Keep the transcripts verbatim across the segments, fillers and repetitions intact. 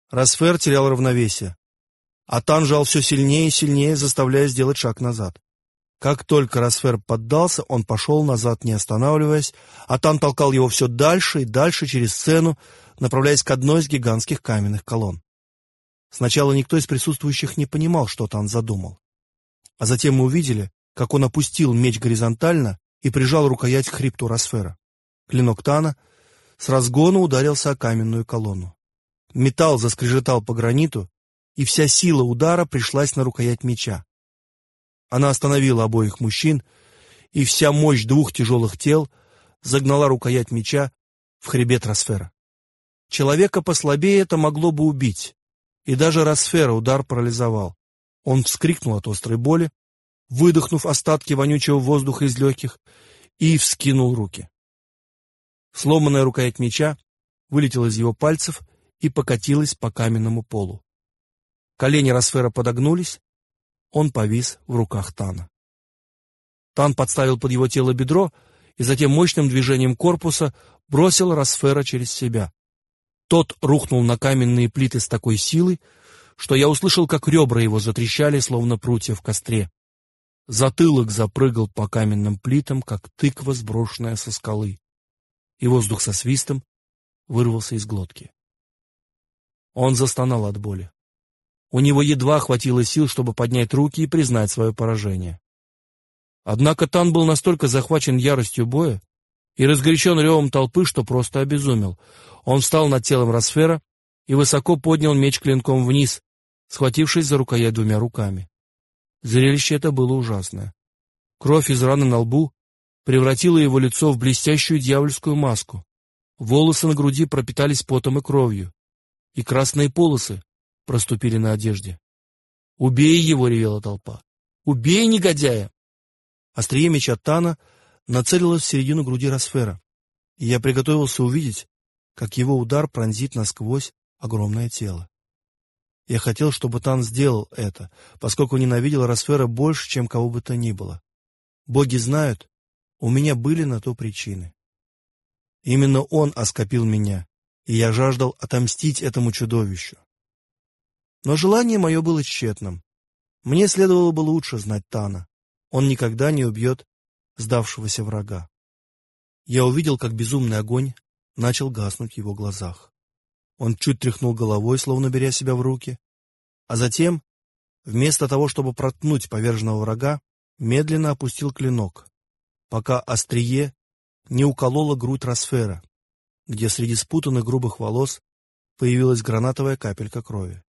Росфер терял равновесие, а Тан жал все сильнее и сильнее, заставляя сделать шаг назад. Как только Росфер поддался, он пошел назад, не останавливаясь, а Тан толкал его все дальше и дальше через сцену, направляясь к одной из гигантских каменных колонн. Сначала никто из присутствующих не понимал, что Тан задумал. А затем мы увидели, как он опустил меч горизонтально и прижал рукоять к хребту Росфера. Клинок Тана с разгона ударился о каменную колонну. Металл заскрежетал по граниту, и вся сила удара пришлась на рукоять меча. Она остановила обоих мужчин, и вся мощь двух тяжелых тел загнала рукоять меча в хребет Росфера. Человека послабее это могло бы убить, и даже Росфера удар парализовал. Он вскрикнул от острой боли, выдохнув остатки вонючего воздуха из легких, и вскинул руки. Сломанная рукоять меча вылетела из его пальцев и покатилась по каменному полу. Колени Росфера подогнулись, он повис в руках Тана. Тан подставил под его тело бедро и затем мощным движением корпуса бросил Росфера через себя. Тот рухнул на каменные плиты с такой силой, что я услышал, как ребра его затрещали, словно прутья в костре. Затылок запрыгал по каменным плитам, как тыква, сброшенная со скалы, и воздух со свистом вырвался из глотки. Он застонал от боли. У него едва хватило сил, чтобы поднять руки и признать свое поражение. Однако Тан был настолько захвачен яростью боя и разгорячен ревом толпы, что просто обезумел. Он встал над телом Росфера и высоко поднял меч клинком вниз, схватившись за рукоять двумя руками. Зрелище это было ужасное. Кровь из раны на лбу превратила его лицо в блестящую дьявольскую маску. Волосы на груди пропитались потом и кровью, и красные полосы проступили на одежде. «Убей его!» — ревела толпа. «Убей негодяя!» Острие меча Тана нацелилось в середину груди Росфера, и я приготовился увидеть, как его удар пронзит насквозь огромное тело. Я хотел, чтобы Тан сделал это, поскольку ненавидел Росфера больше, чем кого бы то ни было. Боги знают, у меня были на то причины. Именно он оскопил меня, и я жаждал отомстить этому чудовищу. Но желание мое было тщетным. Мне следовало бы лучше знать Тана. Он никогда не убьет сдавшегося врага. Я увидел, как безумный огонь начал гаснуть в его глазах. Он чуть тряхнул головой, словно беря себя в руки, а затем, вместо того, чтобы проткнуть поверженного врага, медленно опустил клинок, пока острие не укололо грудь Росфера, где среди спутанных грубых волос появилась гранатовая капелька крови.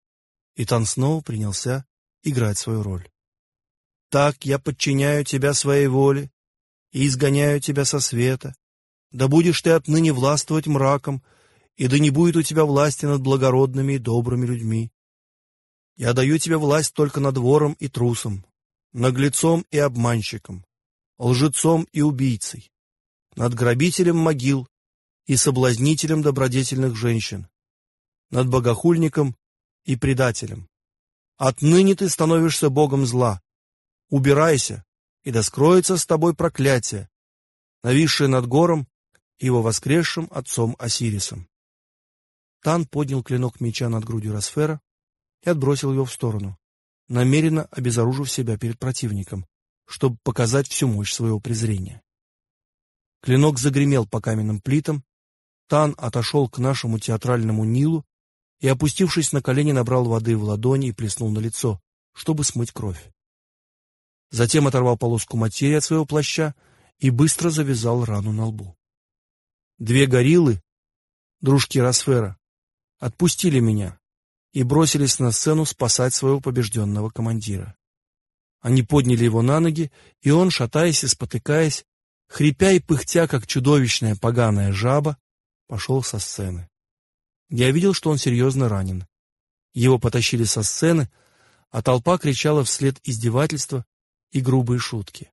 И Тан снова принялся играть свою роль. «Так я подчиняю тебя своей воле и изгоняю тебя со света. Да будешь ты отныне властвовать мраком, и да не будет у тебя власти над благородными и добрыми людьми. Я даю тебе власть только над вором и трусом, наглецом и обманщиком, лжецом и убийцей, над грабителем могил и соблазнителем добродетельных женщин, над богохульником и предателем. Отныне ты становишься богом зла. Убирайся, и да скроется с тобой проклятие, нависшее над гором и его воскресшим отцом Осирисом». Тан поднял клинок меча над грудью Росфера и отбросил его в сторону, намеренно обезоружив себя перед противником, чтобы показать всю мощь своего презрения. Клинок загремел по каменным плитам, Тан отошел к нашему театральному Нилу и, опустившись на колени, набрал воды в ладони и плеснул на лицо, чтобы смыть кровь. Затем оторвал полоску материи от своего плаща и быстро завязал рану на лбу. Две гориллы, дружки Росфера, отпустили меня и бросились на сцену спасать своего побежденного командира. Они подняли его на ноги, и он, шатаясь и спотыкаясь, хрипя и пыхтя, как чудовищная поганая жаба, пошел со сцены. Я видел, что он серьезно ранен. Его потащили со сцены, а толпа кричала вслед издевательства и грубые шутки.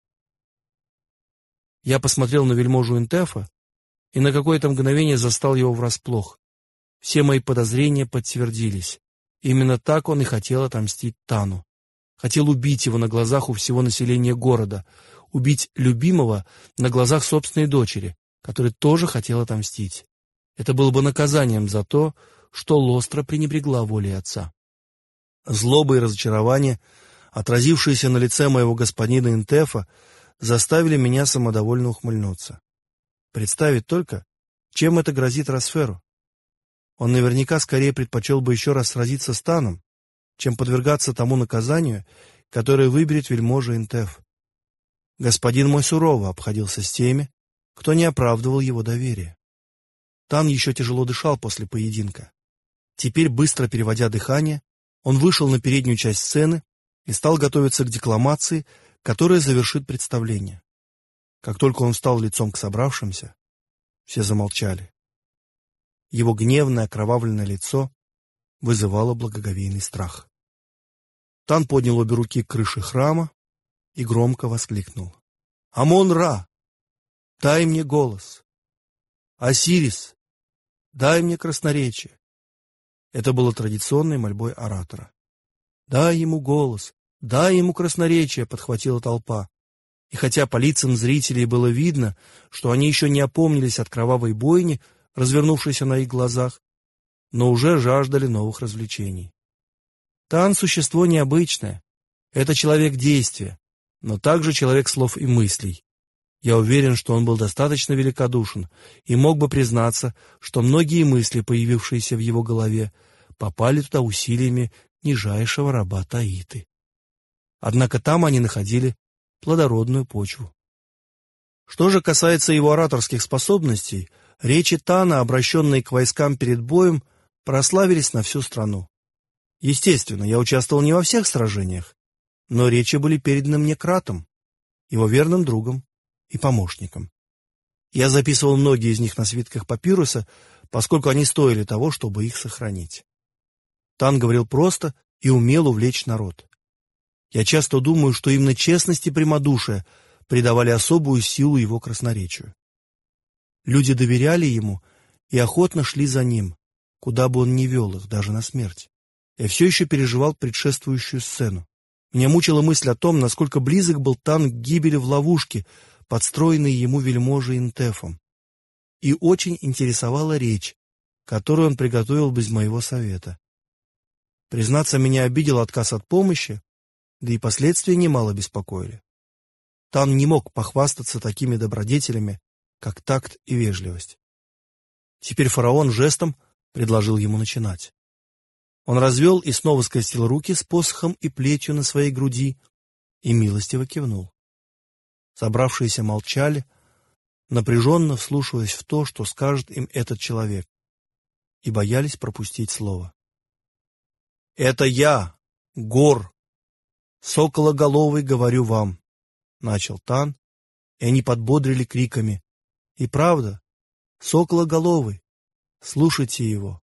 Я посмотрел на вельможу Интефа и на какое-то мгновение застал его врасплох. Все мои подозрения подтвердились. Именно так он и хотел отомстить Тану. Хотел убить его на глазах у всего населения города, убить любимого на глазах собственной дочери, которой тоже хотел отомстить. Это было бы наказанием за то, что Лостра пренебрегла волей отца. Злоба и разочарование, отразившиеся на лице моего господина Интефа, заставили меня самодовольно ухмыльнуться. Представить только, чем это грозит Росферу. Он наверняка скорее предпочел бы еще раз сразиться с Таном, чем подвергаться тому наказанию, которое выберет вельможа Интеф. Господин мой сурово обходился с теми, кто не оправдывал его доверие. Тан еще тяжело дышал после поединка. Теперь, быстро переводя дыхание, он вышел на переднюю часть сцены и стал готовиться к декламации, которая завершит представление. Как только он встал лицом к собравшимся, все замолчали. Его гневное окровавленное лицо вызывало благоговейный страх. Тан поднял обе руки к крыше храма и громко воскликнул: «Амон-Ра, дай мне голос! Осирис, дай мне красноречие!» Это было традиционной мольбой оратора. «Дай ему голос! Дай ему красноречие!» — подхватила толпа. И хотя по лицам зрителей было видно, что они еще не опомнились от кровавой бойни, развернувшейся на их глазах, но уже жаждали новых развлечений. Тан — существо необычное. Это человек действия, но также человек слов и мыслей. Я уверен, что он был достаточно великодушен и мог бы признаться, что многие мысли, появившиеся в его голове, попали туда усилиями нижайшего раба Таиты. Однако там они находили плодородную почву. Что же касается его ораторских способностей, речи Тана, обращенные к войскам перед боем, прославились на всю страну. Естественно, я участвовал не во всех сражениях, но речи были переданы мне Кратом, его верным другом и помощником. Я записывал многие из них на свитках папируса, поскольку они стоили того, чтобы их сохранить. Тан говорил просто и умел увлечь народ. Я часто думаю, что именно честность и прямодушие придавали особую силу его красноречию. Люди доверяли ему и охотно шли за ним, куда бы он ни вел их, даже на смерть. Я все еще переживал предшествующую сцену. Меня мучила мысль о том, насколько близок был Тан к гибели в ловушке, подстроенной ему вельможей Интефом. И очень интересовала речь, которую он приготовил без моего совета. Признаться, меня обидел отказ от помощи, да и последствия немало беспокоили. Тан не мог похвастаться такими добродетелями, как такт и вежливость. Теперь фараон жестом предложил ему начинать. Он развел и снова скрестил руки с посохом и плетью на своей груди и милостиво кивнул. Собравшиеся молчали, напряженно вслушиваясь в то, что скажет им этот человек, и боялись пропустить слово. «Это я, Гор, сокологоловый, говорю вам», — начал Тан, и они подбодрили криками: «И правда, сокологоловый, слушайте его».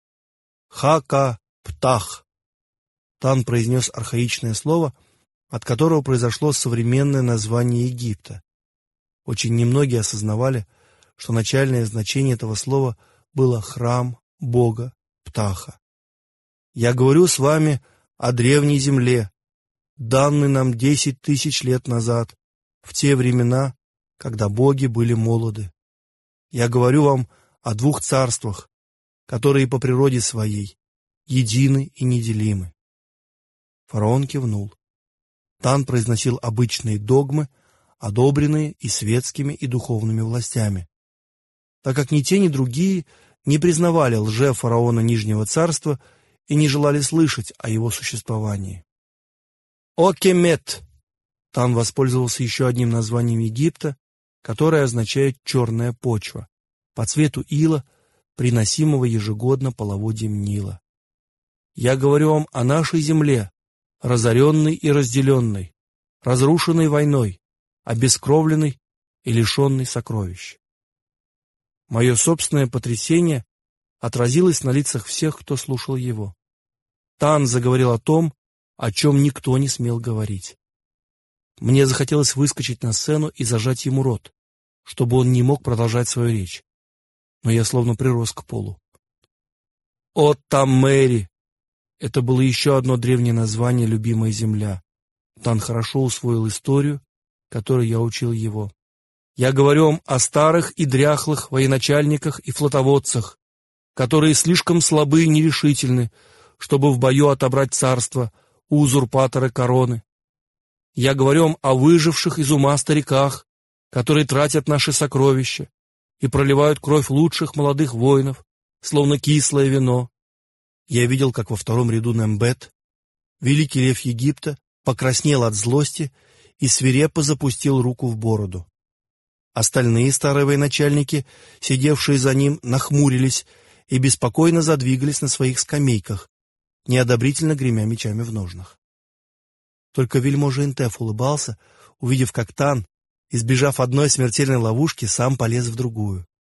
«Хака Птах». Тан произнес архаичное слово, от которого произошло современное название Египта. Очень немногие осознавали, что начальное значение этого слова было храм бога Птаха. «Я говорю с вами о древней земле, данной нам десять тысяч лет назад, в те времена, когда боги были молоды. Я говорю вам о двух царствах, которые по природе своей едины и неделимы». Фараон кивнул. Тан произносил обычные догмы, одобренные и светскими, и духовными властями. Так как ни те, ни другие не признавали лже-фараона Нижнего царства и не желали слышать о его существовании. «Окемет!» Тан воспользовался еще одним названием Египта, которое означает «черная почва», по цвету ила, приносимого ежегодно половодьем Нила. «Я говорю вам о нашей земле, разоренной и разделенной, разрушенной войной, обескровленной и лишенной сокровищ». Мое собственное потрясение отразилось на лицах всех, кто слушал его. Тан заговорил о том, о чем никто не смел говорить. Мне захотелось выскочить на сцену и зажать ему рот, чтобы он не мог продолжать свою речь, но я словно прирос к полу. «О, Таммери!» Это было еще одно древнее название «любимая земля». Тан хорошо усвоил историю, которой я учил его. «Я говорю вам о старых и дряхлых военачальниках и флотоводцах, которые слишком слабы и нерешительны, чтобы в бою отобрать царство у узурпатора короны. Я говорю о выживших из ума стариках, которые тратят наши сокровища и проливают кровь лучших молодых воинов, словно кислое вино. Я видел, как во втором ряду Нембет, великий лев Египта, покраснел от злости и свирепо запустил руку в бороду. Остальные старые военачальники, сидевшие за ним, нахмурились и беспокойно задвигались на своих скамейках, неодобрительно гремя мечами в ножнах. Только вельможа Интеф улыбался, увидев, как Тан, избежав одной смертельной ловушки, сам полез в другую.